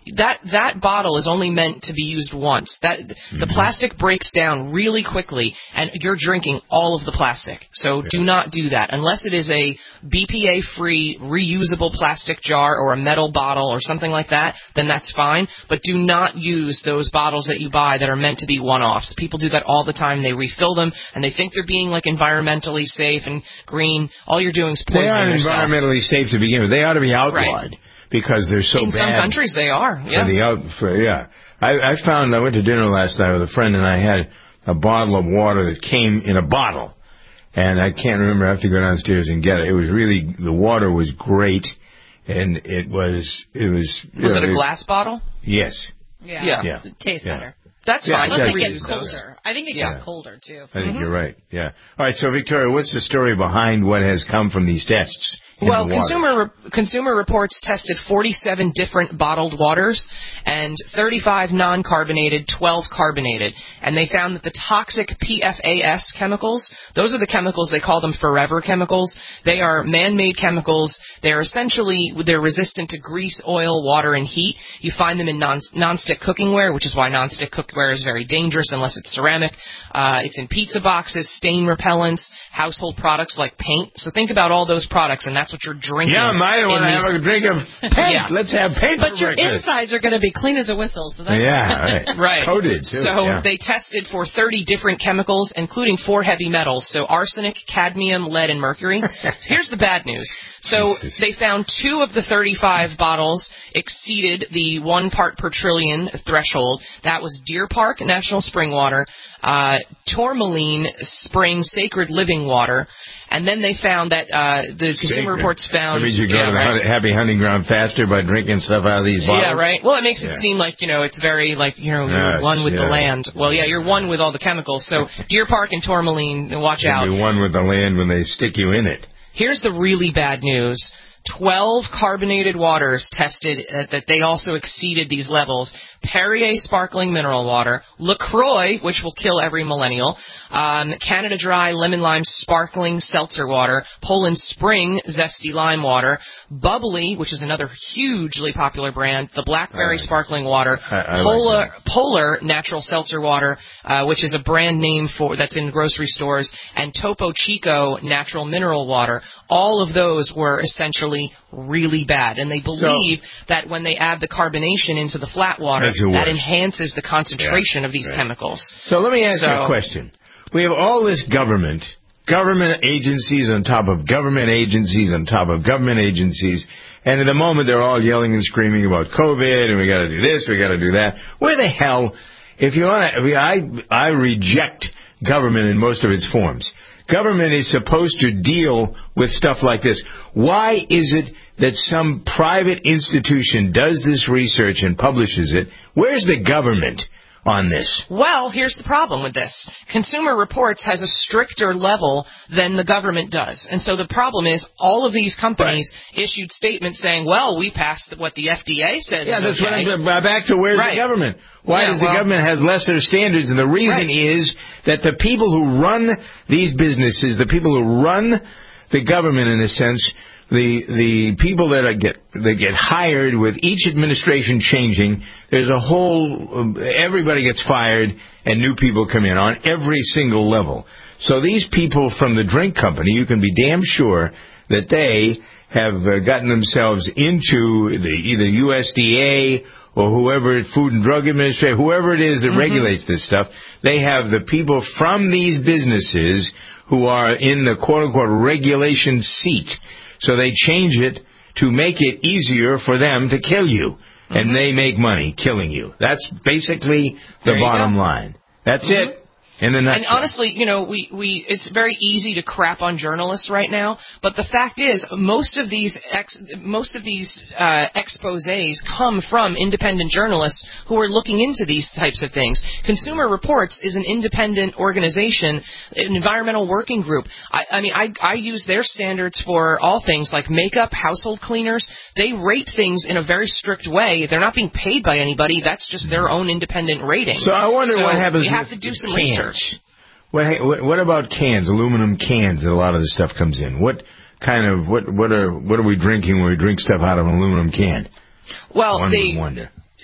that that bottle is only meant to be used once. That mm-hmm. the plastic breaks down really quickly, and you're drinking all of the plastic. So yeah. do not do that unless it is a B P A-free, reusable plastic jar or a metal bottle or something like that. Then that's fine. But do not use those bottles that you buy that are meant to be one-offs. People do that all the time. They refill them, and they think they're being like environmentally safe and green. All you're doing is poisoning yourself. They aren't yourself. environmentally safe to begin with. They ought to be outlawed. Right. Because they're so in bad. In some countries, they are. Yeah. For the out, for, yeah. I, I found, I went to dinner last night with a friend, and I had a bottle of water that came in a bottle. And I can't remember, I have to go downstairs and get it. It was really, the water was great, and it was, it was... Was know, it a it, glass bottle? Yes. Yeah. Yeah. yeah. It tastes yeah. better. That's yeah, fine. I think it gets colder. I think it yeah. gets colder, too. I think mm-hmm. you're right, yeah. All right, so Victoria, what's the story behind what has come from these tests? Well, Consumer Re- Consumer Reports tested forty-seven different bottled waters and thirty-five non-carbonated, twelve carbonated, and they found that the toxic P F A S chemicals, those are the chemicals, they call them forever chemicals. They are man-made chemicals. They're essentially, they're resistant to grease, oil, water, and heat. You find them in non- non-stick cookingware, which is why non-stick cookware is very dangerous unless it's ceramic. Uh, it's in pizza boxes, stain repellents, household products like paint. So think about all those products, and that's what you're drinking. Yeah, I want to have a drink of paint. Yeah. Let's have paint But for your breakfast. insides are going to be clean as a whistle. So that's yeah, right. right. Coated, too. So yeah. they tested for thirty different chemicals, including four heavy metals, so arsenic, cadmium, lead, and mercury. So here's the bad news. So they found two of the thirty-five bottles exceeded the one part per trillion threshold. That was Deer Park National Spring Water, uh, Tourmaline Spring Sacred Living Water, and then they found that uh, the Consumer Reports found... That means you go yeah, to the right. happy hunting ground faster by drinking stuff out of these bottles? Yeah, right. Well, it makes it yeah. seem like, you know, it's very, like, you know, you're yes, one with yeah. the land. Well, yeah, you're one with all the chemicals. So Deer Park and Tourmaline, watch You'll out. be one with the land when they stick you in it. Here's the really bad news. twelve carbonated waters tested uh, that they also exceeded these levels. Perrier sparkling mineral water, LaCroix, which will kill every millennial, um, Canada Dry lemon lime sparkling seltzer water, Poland Spring zesty lime water, Bubbly, which is another hugely popular brand, the Blackberry right. sparkling water, I, I Polar like Polar natural seltzer water, uh, which is a brand name for that's in grocery stores, and Topo Chico natural mineral water. All of those were essentially really bad, and they believe so, that when they add the carbonation into the flat water, that enhances the concentration yeah, of these right. chemicals. So let me ask so, you a question. We have all this government, government agencies on top of government agencies on top of government agencies, and at the moment they're all yelling and screaming about COVID, and we got to do this, we got to do that. Where the hell, if you want to, I, I reject government in most of its forms. Government is supposed to deal with stuff like this. Why is it that some private institution does this research and publishes it? Where's the government on this? Well, here's the problem with this. Consumer Reports has a stricter level than the government does. And so the problem is all of these companies right. issued statements saying, well, we passed what the F D A says yeah, is that's okay. what I'm back to where's right. the government? Why yeah, does the well, government have lesser standards? And the reason right. is that the people who run these businesses, the people who run the government in a sense, the the people that are get that get hired with each administration changing, there's a whole everybody gets fired and new people come in on every single level. So these people from the drink company, you can be damn sure that they have uh, gotten themselves into the either U S D A or whoever, Food and Drug Administration, whoever it is that mm-hmm. regulates this stuff. They have the people from these businesses who are in the quote-unquote regulation seat. So they change it to make it easier for them to kill you. Mm-hmm. And they make money killing you. That's basically the bottom go. line. That's mm-hmm. it. In a nutshell. And honestly, you know, we, we it's very easy to crap on journalists right now, but the fact is, most of these ex, most of these uh, exposés come from independent journalists who are looking into these types of things. Consumer Reports is an independent organization, an environmental working group. I, I mean, I, I use their standards for all things like makeup, household cleaners. They rate things in a very strict way. They're not being paid by anybody. That's just their own independent rating. So I wonder so what happens. You have to do some cans. research. What, what about cans, aluminum cans that a lot of this stuff comes in? What kind of, what what are what are we drinking when we drink stuff out of an aluminum can? Well, One they, would wonder.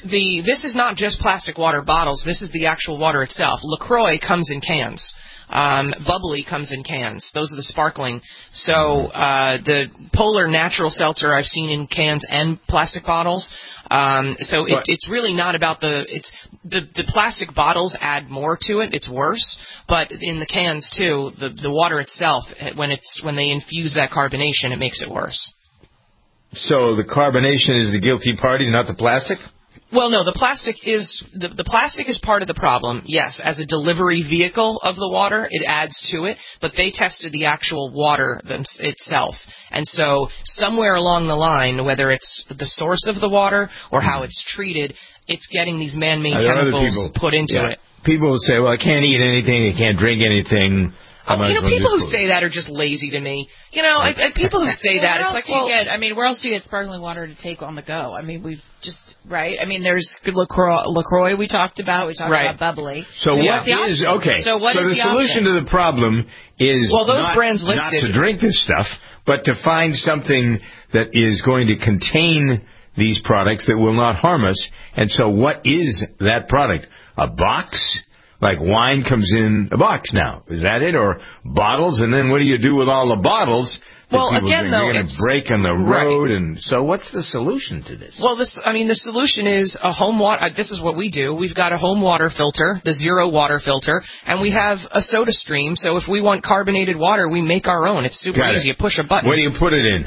the this is not just plastic water bottles. This is the actual water itself. LaCroix comes in cans. Um, bubbly comes in cans. Those are the sparkling. So uh, the Polar Natural Seltzer I've seen in cans and plastic bottles. Um, so it, it's really not about the it's the the plastic bottles add more to it. It's worse, but in the cans too, the the water itself, when it's when they infuse that carbonation, it makes it worse. So the carbonation is the guilty party, not the plastic? Well, no, the plastic is the, the plastic is part of the problem. Yes, as a delivery vehicle of the water, it adds to it. But they tested the actual water them, itself, and so somewhere along the line, whether it's the source of the water or how it's treated, it's getting these man-made chemicals put into yeah. it. People will say, "Well, I can't eat anything, I can't drink anything." Oh, you know, people who say that are just lazy to me. You know, I, I, people who say well, that, it's like, well, you get, I mean, where else do you get sparkling water to take on the go? I mean, we've just, right? I mean, there's LaCroix, LaCroix we talked about. We talked right. about bubbly. So we what is, okay, so, what so is the, the solution option? to the problem is well, those not, brands not listed. to drink this stuff, but to find something that is going to contain these products that will not harm us. And so what is that product? A box? Like wine comes in a box now. Is that it? Or bottles? And then what do you do with all the bottles? Well, people again, drink? though, You're going to break on the road. Right. And so what's the solution to this? Well, this, I mean, the solution is a home water. This is what we do. We've got a home water filter, the Zero water filter, and we have a soda stream. So if we want carbonated water, we make our own. It's super got easy. It. You push a button. Where do you put it in?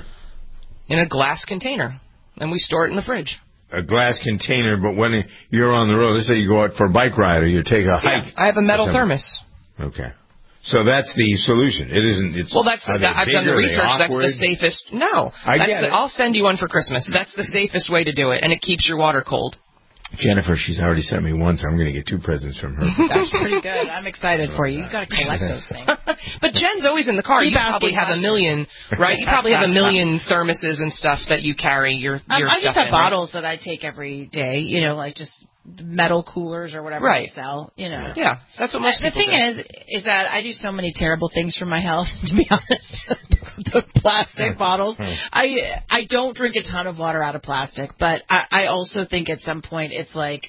In a glass container. And we store it in the fridge. A glass container, but when you're on the road, let's say you go out for a bike ride or you take a hike. Yeah, I have a metal thermos. Okay. So that's the solution. It isn't. It's well, that's the, I've bigger, done the research. That's the safest. No, I that's get the, it. I'll send you one for Christmas. That's the safest way to do it, and it keeps your water cold. Jennifer, she's already sent me one, so I'm going to get two presents from her. That's pretty good. I'm excited for you. You've got to collect those things. But Jen's always in the car. Keep you probably have a million, right? You probably have a million thermoses and stuff that you carry your, your um, I stuff just have in, bottles right? that I take every day, you know, like just metal coolers or whatever right. they sell, you know. Yeah, that's what most uh, people The thing do. is, is that I do so many terrible things for my health, to be honest. The plastic bottles. I I don't drink a ton of water out of plastic, but I, I also think at some point it's like,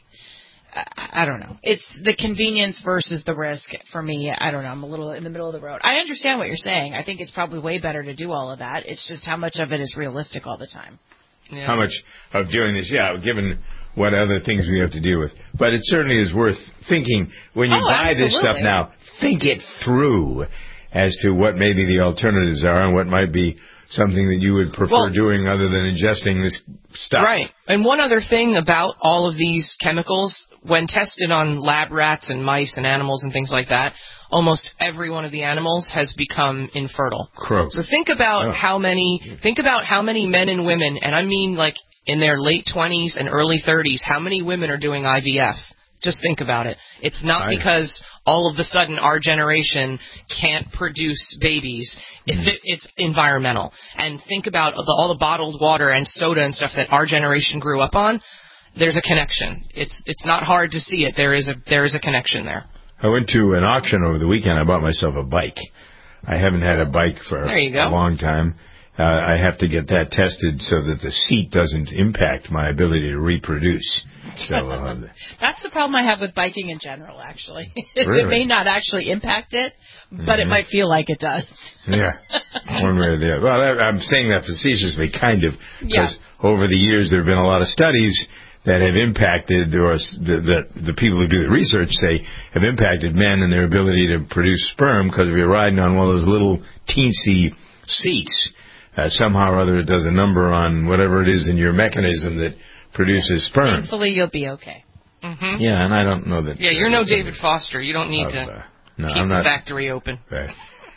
I don't know. It's the convenience versus the risk for me. I don't know. I'm a little in the middle of the road. I understand what you're saying. I think it's probably way better to do all of that. It's just how much of it is realistic all the time. Yeah. How much of doing this, yeah, given what other things we have to deal with. But it certainly is worth thinking when you oh, buy absolutely. this stuff now. Think it through as to what maybe the alternatives are and what might be something that you would prefer well, doing other than ingesting this stuff. Right. And one other thing about all of these chemicals, when tested on lab rats and mice and animals and things like that, almost every one of the animals has become infertile. Croak. So think about oh. how many think about how many men and women, and I mean like in their late twenties and early thirties, how many women are doing I V F? Just think about it. It's not because all of a sudden our generation can't produce babies. Mm-hmm. It, it's environmental. And think about the, all the bottled water and soda and stuff that our generation grew up on. There's a connection. It's it's not hard to see it. There is a there is a connection there. I went to an auction over the weekend. I bought myself a bike. I haven't had a bike for there you go. a long time. Uh, I have to get that tested so that the seat doesn't impact my ability to reproduce. So uh, that's the problem I have with biking in general, actually. Really? It may not actually impact it, but mm-hmm. it might feel like it does. Yeah, one way or the other. Well, I'm saying that facetiously, kind of, because yeah. over the years there have been a lot of studies that have impacted, or the, the the people who do the research say have impacted men and their ability to produce sperm, because if you're riding on one of those little teensy seats, uh, somehow or other it does a number on whatever it is in your mechanism that produces sperm. Thankfully, you'll be okay. Mm-hmm. Yeah, and I don't know that. Yeah, you're no David Foster. You don't need of, to uh, no, keep I'm not, the factory open. Right.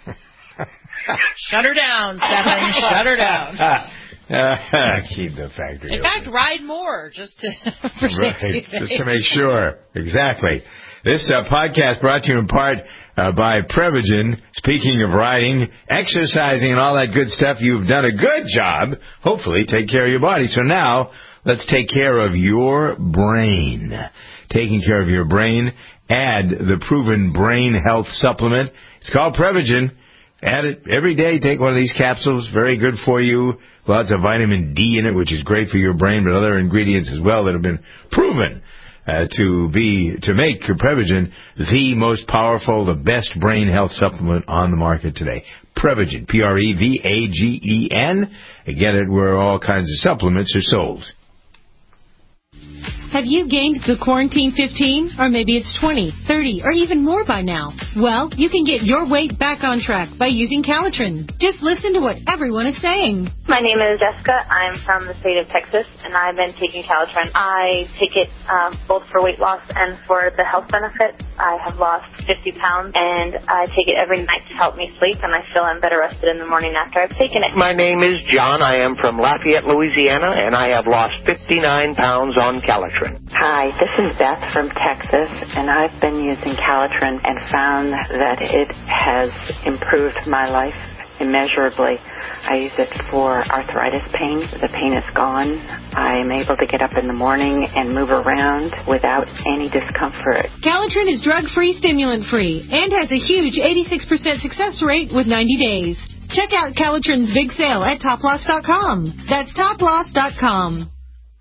Shut her down, Stephen. Shut her down. Keep the factory In open. fact, ride more, just to for right, safety's sake. Just to make sure. Exactly. This uh, podcast brought to you in part uh, by Prevagen. Speaking of riding, exercising, and all that good stuff, you've done a good job. Hopefully, take care of your body. So now, let's take care of your brain. Taking care of your brain, add the proven brain health supplement. It's called Prevagen. Add it every day. Take one of these capsules. Very good for you. Lots of vitamin D in it, which is great for your brain, but other ingredients as well that have been proven uh, to be to make Prevagen the most powerful, the best brain health supplement on the market today. Prevagen, P R E V A G E N. Get it where all kinds of supplements are sold. Have you gained the quarantine fifteen? Or maybe it's twenty, thirty, or even more by now? Well, you can get your weight back on track by using Calitrin. Just listen to what everyone is saying. My name is Jessica. I'm from the state of Texas, and I've been taking Calitrin. I take it um, both for weight loss and for the health benefits. I have lost fifty pounds, and I take it every night to help me sleep, and I feel I'm better rested in the morning after I've taken it. My name is John. I am from Lafayette, Louisiana, and I have lost fifty-nine pounds on Calitrin. Hi, this is Beth from Texas, and I've been using Calitrin and found that it has improved my life immeasurably. I use it for arthritis pain. The pain is gone. I am able to get up in the morning and move around without any discomfort. Calitrin is drug-free, stimulant-free, and has a huge eighty-six percent success rate with ninety days. Check out Calitrin's big sale at top loss dot com. That's top loss dot com.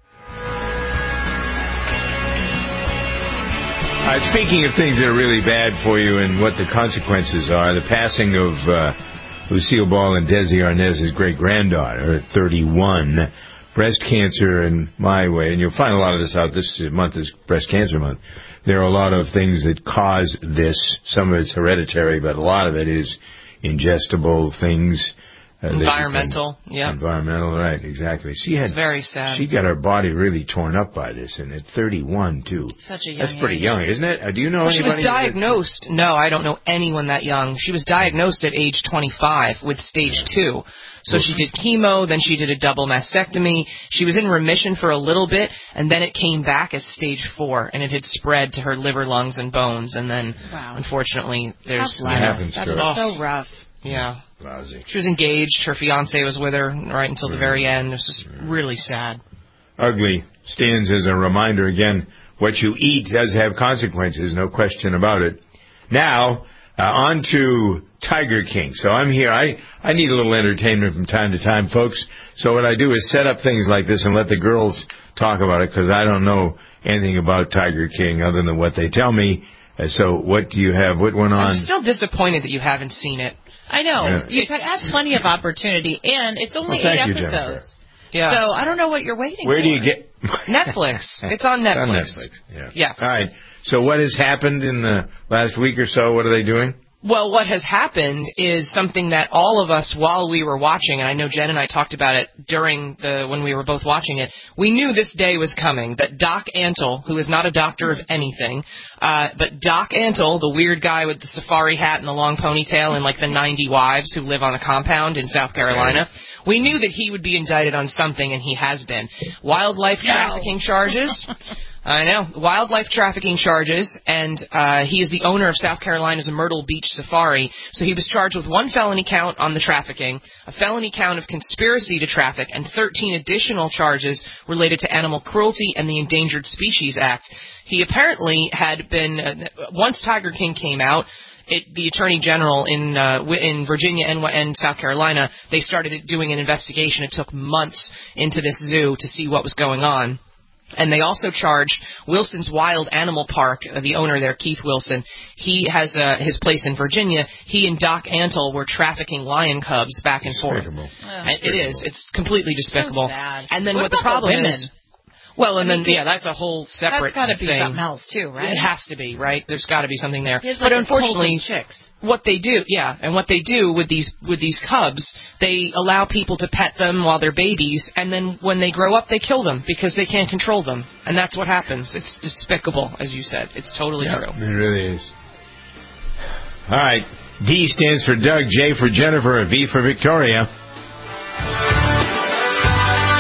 Uh, speaking of things that are really bad for you and what the consequences are, the passing of uh, Lucille Ball and Desi Arnaz's great-granddaughter at thirty-one, breast cancer in my way, and you'll find a lot of this out. This month is Breast Cancer Month. There are a lot of things that cause this. Some of it's hereditary, but a lot of it is ingestible things. Uh, environmental, yeah. Environmental, right, exactly. She had, it's very sad. She got her body really torn up by this, and at thirty-one, too. Such a young That's pretty age. young, isn't it? Uh, do you know well, anybody? She was diagnosed. No, I don't know anyone that young. She was diagnosed at age twenty-five with stage two. So she did chemo, then she did a double mastectomy. She was in remission for a little bit, and then it came back as stage four, and it had spread to her liver, lungs, and bones. And then, wow. unfortunately, there's... Tough life. Happens that to is her. so rough. Yeah. Lousy. She was engaged. Her fiancé was with her right until the very end. It was just really sad. Ugly. Stands as a reminder, again, what you eat does have consequences, no question about it. Now, uh, on to Tiger King. So I'm here. I, I need a little entertainment from time to time, folks. So what I do is set up things like this and let the girls talk about it, because I don't know anything about Tiger King other than what they tell me. Uh, so what do you have? What went on? I'm still disappointed that you haven't seen it. I know. Yeah. You've had plenty of opportunity, and it's only well, eight you, episodes. Jennifer. Yeah. So I don't know what you're waiting Where for. do you get... Netflix. It's on Netflix. It's on Netflix, yeah. Yes. All right. So what has happened in the last week or so? What are they doing? Well, what has happened is something that all of us, while we were watching, and I know Jen and I talked about it during the when we were both watching it, we knew this day was coming, that Doc Antle, who is not a doctor of anything, uh, but Doc Antle, the weird guy with the safari hat and the long ponytail and like the ninety wives who live on a compound in South Carolina, we knew that he would be indicted on something, and he has been. Wildlife No. trafficking charges. I know. Wildlife trafficking charges, and uh, he is the owner of South Carolina's Myrtle Beach Safari, so he was charged with one felony count on the trafficking, a felony count of conspiracy to traffic, and thirteen additional charges related to animal cruelty and the Endangered Species Act. He apparently had been, uh, once Tiger King came out, It, the Attorney General in uh, in Virginia and, and South Carolina, they started doing an investigation. It took months into this zoo to see what was going on. And they also charged Wilson's Wild Animal Park, uh, the owner there, Keith Wilson. He has uh, his place in Virginia. He and Doc Antle were trafficking lion cubs back and forth. Despicable. Oh, It is. It's completely despicable. So sad. And then What what, the about the problem women? is... Well, and I mean, then, yeah, that's a whole separate That's got to be thing. something else, too, right? It has to be, right? There's got to be something there. He has, But like, a unfortunately, cult of chicks. what they do, yeah, and what they do with these with these cubs, they allow people to pet them while they're babies, and then when they grow up, they kill them because they can't control them, and that's what happens. It's despicable, as you said. It's totally yeah, true. It really is. All right. D stands for Doug, J for Jennifer, and V for Victoria.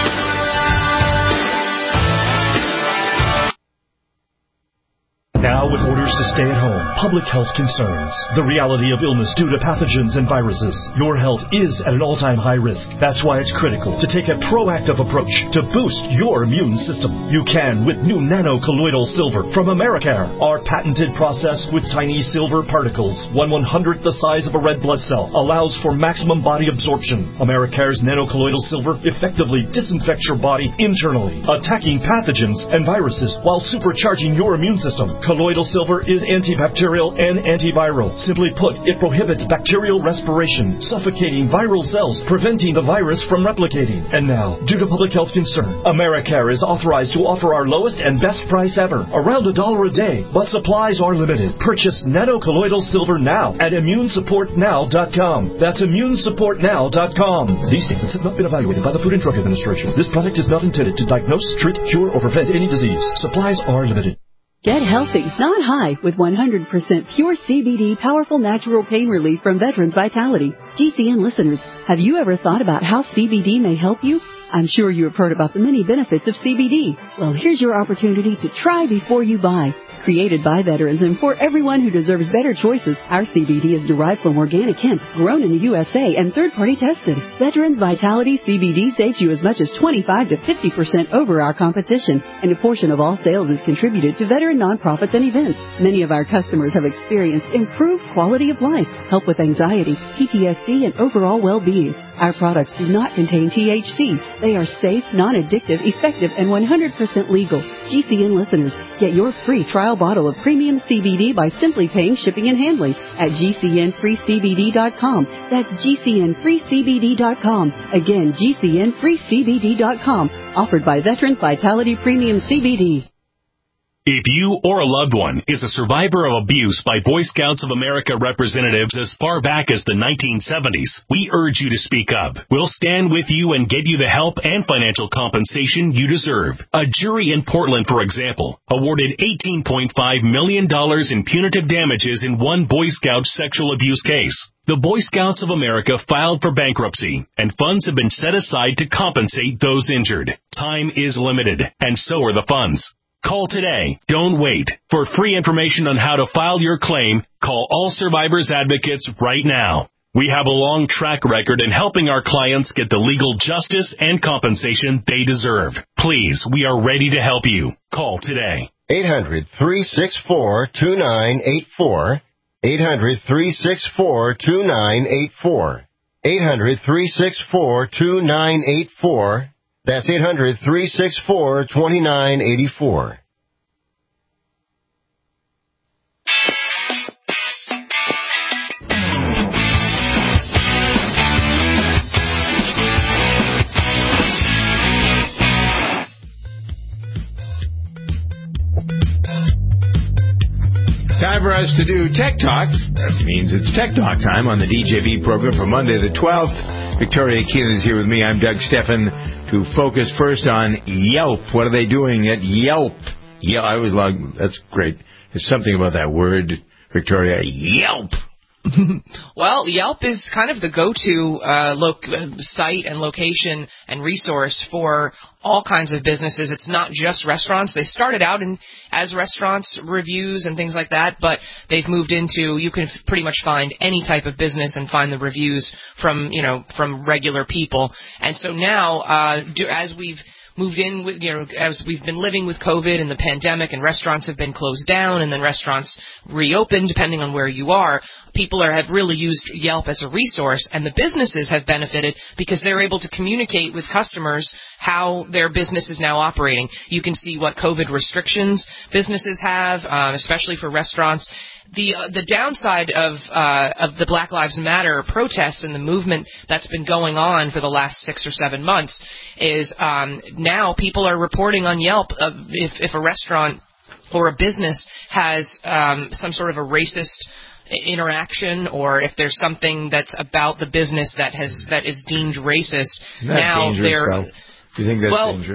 Now with orders to stay at home, public health concerns, the reality of illness due to pathogens and viruses. Your health is at an all-time high risk. That's why it's critical to take a proactive approach to boost your immune system. You can with new nano-colloidal silver from Americare. Our patented process with tiny silver particles, one one-hundredth the size of a red blood cell, allows for maximum body absorption. Americare's nano-colloidal silver effectively disinfects your body internally, attacking pathogens and viruses while supercharging your immune system. Colloidal silver is antibacterial and antiviral. Simply put, it prohibits bacterial respiration, suffocating viral cells, preventing the virus from replicating. And now, due to public health concern, Americare is authorized to offer our lowest and best price ever, around a dollar a day, but supplies are limited. Purchase nano-colloidal silver now at immune support now dot com. That's immune support now dot com. These statements have not been evaluated by the Food and Drug Administration. This product is not intended to diagnose, treat, cure, or prevent any disease. Supplies are limited. Get healthy, not high, with one hundred percent pure C B D powerful natural pain relief from Veterans Vitality. G C N listeners, have you ever thought about how C B D may help you? I'm sure you have heard about the many benefits of C B D. Well, here's your opportunity to try before you buy. Created by veterans and for everyone who deserves better choices, our C B D is derived from organic hemp, grown in the U S A and third-party tested. Veterans Vitality C B D saves you as much as twenty-five to fifty percent over our competition, and a portion of all sales is contributed to veteran nonprofits and events. Many of our customers have experienced improved quality of life, help with anxiety, P T S D, and overall well-being. Our products do not contain T H C. They are safe, non-addictive, effective, and one hundred percent legal. G C N listeners, get your free trial bottle of premium C B D by simply paying shipping and handling at G C N free C B D dot com. That's G C N free C B D dot com. Again, G C N free C B D dot com. Offered by Veterans Vitality Premium C B D. If you or a loved one is a survivor of abuse by Boy Scouts of America representatives as far back as the nineteen seventies, we urge you to speak up. We'll stand with you and get you the help and financial compensation you deserve. A jury in Portland, for example, awarded eighteen point five million dollars in punitive damages in one Boy Scout sexual abuse case. The Boy Scouts of America filed for bankruptcy, and funds have been set aside to compensate those injured. Time is limited, and so are the funds. Call today. Don't wait. For free information on how to file your claim, call All Survivors Advocates right now. We have a long track record in helping our clients get the legal justice and compensation they deserve. Please, we are ready to help you. Call today. eight hundred, three six four, two nine eight four. eight hundred, three six four, two nine eight four. eight hundred, three six four, two nine eight four. That's eight hundred, three six four, two nine eight four. Time for us to do Tech Talk. That means it's Tech Talk time on the D J V program for Monday the twelfth. Victoria Keelan is here with me. I'm Doug Steffen to focus first on Yelp. What are they doing at Yelp? Yeah, I always love, that's great. There's something about that word, Victoria. Yelp. Well, Yelp is kind of the go-to uh, lo- site and location and resource for all kinds of businesses. It's not just restaurants. They started out in as restaurants, reviews and things like that, but they've moved into, you can f- pretty much find any type of business and find the reviews from, you know, from regular people. And so now, uh, do, as we've moved in with, you know, as we've been living with COVID and the pandemic and restaurants have been closed down and then restaurants reopened depending on where you are, people are, have really used Yelp as a resource, and the businesses have benefited because they're able to communicate with customers how their business is now operating. You can see what COVID restrictions businesses have, uh, especially for restaurants. The uh, the downside of uh, of the Black Lives Matter protests and the movement that's been going on for the last six or seven months is um, now people are reporting on Yelp uh, if if a restaurant or a business has um, some sort of a racist interaction, or if there's something that's about the business that has that is deemed racist. Isn't that now dangerous, they're though? Do you think that's well, dangerous?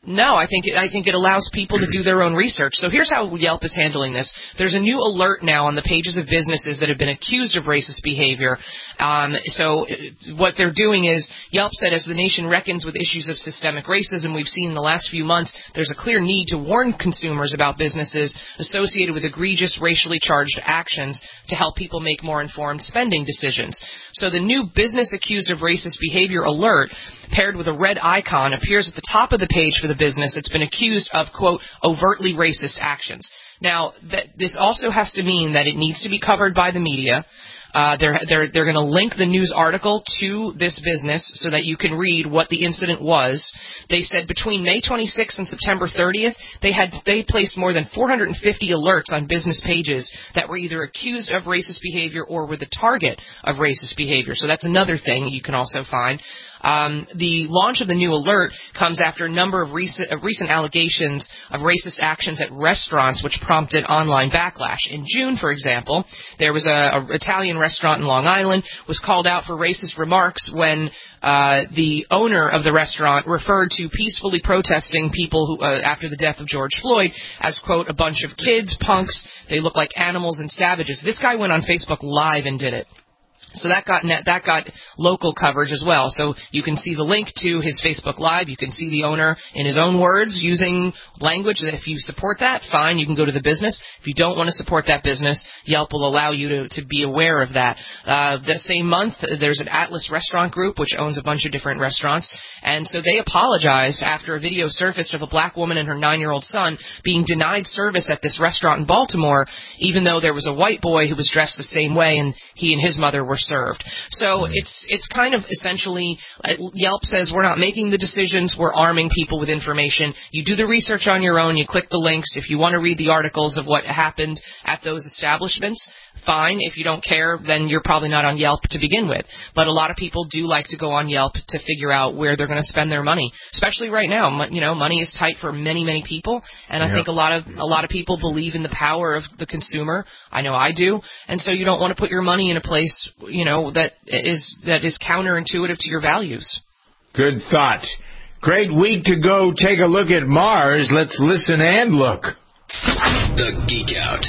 No, I think it, I think it allows people to do their own research. So here's how Yelp is handling this. There's a new alert now on the pages of businesses that have been accused of racist behavior. Um, so what they're doing is, Yelp said, as the nation reckons with issues of systemic racism we've seen in the last few months, there's a clear need to warn consumers about businesses associated with egregious racially charged actions to help people make more informed spending decisions. So the new business accused of racist behavior alert, paired with a red icon, appears at the top of the page for the business that's been accused of, quote, overtly racist actions. Now, th- this also has to mean that it needs to be covered by the media. Uh, they're they're they're going to link the news article to this business so that you can read what the incident was. They said between May twenty-sixth and September thirtieth, they had they placed more than four hundred fifty alerts on business pages that were either accused of racist behavior or were the target of racist behavior. So that's another thing you can also find. Um, the launch of the new alert comes after a number of recent, of recent allegations of racist actions at restaurants, which prompted online backlash. In June, for example, there was a, a Italian restaurant in Long Island was called out for racist remarks when uh, the owner of the restaurant referred to peacefully protesting people who, uh, after the death of George Floyd as, quote, a bunch of kids, punks, they look like animals and savages. This guy went on Facebook Live and did it. So that got net, that got local coverage as well. So you can see the link to his Facebook Live. You can see the owner in his own words using language that if you support that, fine, you can go to the business. If you don't want to support that business, Yelp will allow you to, to be aware of that. Uh, the same month, there's an Atlas Restaurant Group, which owns a bunch of different restaurants. And so they apologized after a video surfaced of a black woman and her nine-year-old son being denied service at this restaurant in Baltimore, even though there was a white boy who was dressed the same way and he and his mother were served. So it's it's kind of essentially, uh, Yelp says we're not making the decisions, we're arming people with information. You do the research on your own, you click the links. If you want to read the articles of what happened at those establishments, fine. If you don't care, then you're probably not on Yelp to begin with. But a lot of people do like to go on Yelp to figure out where they're going to spend their money, especially right now. You know, money is tight for many, many people, and I yep. think a lot of a lot of people believe in the power of the consumer. I know I do, and so you don't want to put your money in a place, you know, that is that is counterintuitive to your values. Good thought. Great week to go take a look at Mars. Let's listen and look. The Geek Out.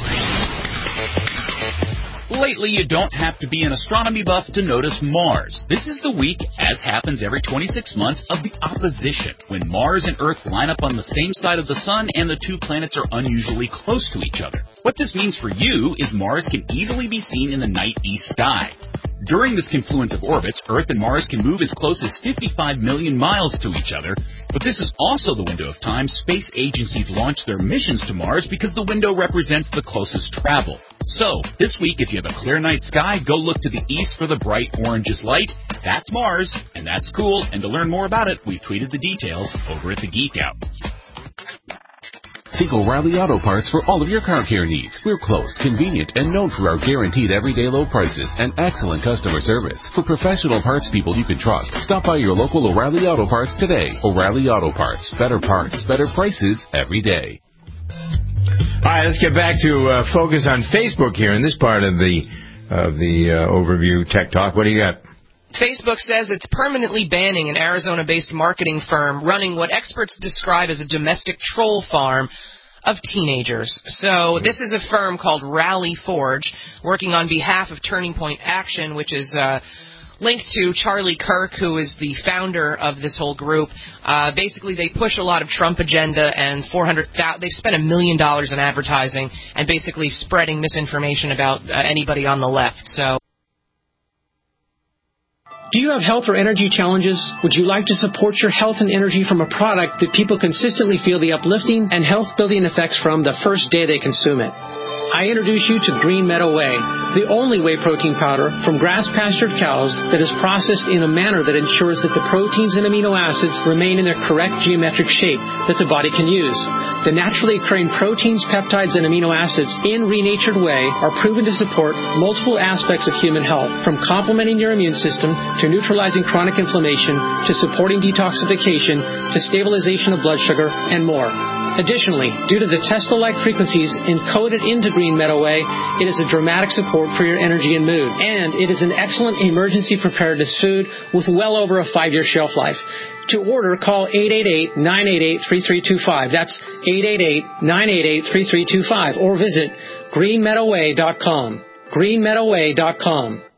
Lately, you don't have to be an astronomy buff to notice Mars. This is the week, as happens every twenty-six months, of the opposition, when Mars and Earth line up on the same side of the Sun and the two planets are unusually close to each other. What this means for you is Mars can easily be seen in the night east sky. During this confluence of orbits, Earth and Mars can move as close as fifty-five million miles to each other, but this is also the window of time space agencies launch their missions to Mars because the window represents the closest travel. So, this week, if you have a clear night sky, go look to the east for the bright orangish light. That's Mars, and that's cool, and to learn more about it, we've tweeted the details over at the Geek Out. Think O'Reilly Auto Parts for all of your car care needs. We're close, convenient, and known for our guaranteed everyday low prices and excellent customer service. For professional parts people you can trust, stop by your local O'Reilly Auto Parts today. O'Reilly Auto Parts. Better parts, better prices every day. All right, let's get back to uh, focus on Facebook here in this part of the of the uh, overview Tech Talk. What do you got? Facebook says it's permanently banning an Arizona-based marketing firm running what experts describe as a domestic troll farm of teenagers. So this is a firm called Rally Forge, working on behalf of Turning Point Action, which is uh, linked to Charlie Kirk, who is the founder of this whole group. Uh, basically, they push a lot of Trump agenda, and four hundred thousand they've spent a million dollars in advertising and basically spreading misinformation about uh, anybody on the left. So. Do you have health or energy challenges? Would you like to support your health and energy from a product that people consistently feel the uplifting and health-building effects from the first day they consume it? I introduce you to Green Meadow Whey, the only whey protein powder from grass-pastured cows that is processed in a manner that ensures that the proteins and amino acids remain in their correct geometric shape that the body can use. The naturally occurring proteins, peptides, and amino acids in renatured whey are proven to support multiple aspects of human health, from complementing your immune system to neutralizing chronic inflammation to supporting detoxification to stabilization of blood sugar and more. Additionally, due to the Tesla-like frequencies encoded into Green Meadow Whey, it is a dramatic support for your energy and mood. And it is an excellent emergency preparedness food with well over a five-year shelf life. To order, call eight eight eight, nine eight eight, three three two five. That's eight eight eight, nine eight eight, three three two five. Or visit green meadow way dot com. green meadow way dot com.